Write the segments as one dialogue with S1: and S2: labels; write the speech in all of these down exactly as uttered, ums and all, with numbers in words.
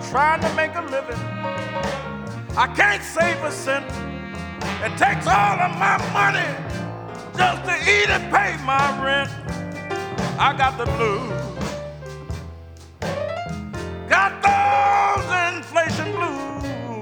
S1: trying to make a living. I can't save a cent. It takes all of my money just to eat and pay my rent. I got the blues. Got those inflation blues.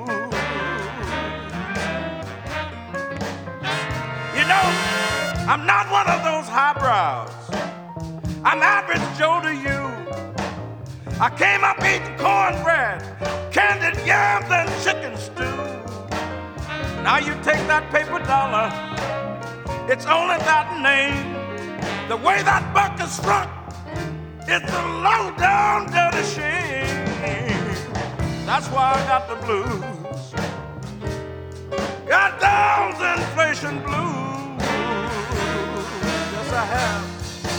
S1: You know, I'm not one of those highbrows. I'm average Joe to you. I came up eating cornbread, candied yams, and chicken stew. Now you take that paper dollar, it's only that name. The way that buck is struck, it's a low down dirty shame. That's why I got the blues. Got those inflation blues. Yes, I have.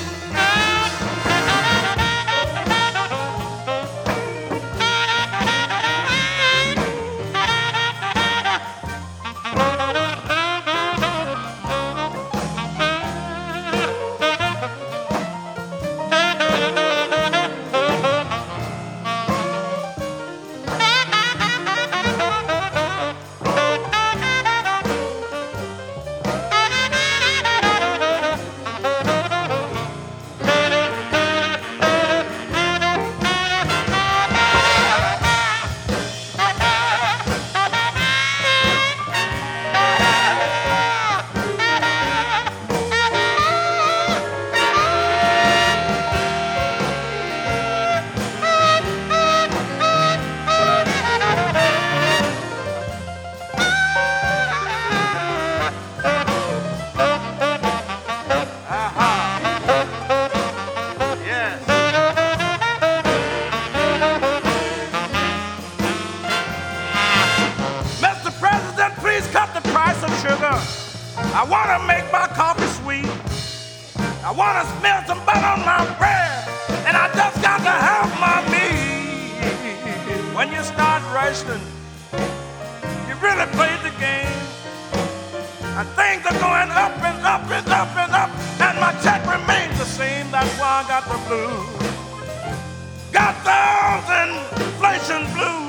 S1: I want to make my coffee sweet. I want to smell some butter on my bread. And I just got to have my meat. When you start wrestling, you really played the game. And things are going up and up and up and up. And my check remains the same. That's why I got the blues. Got those inflation blues.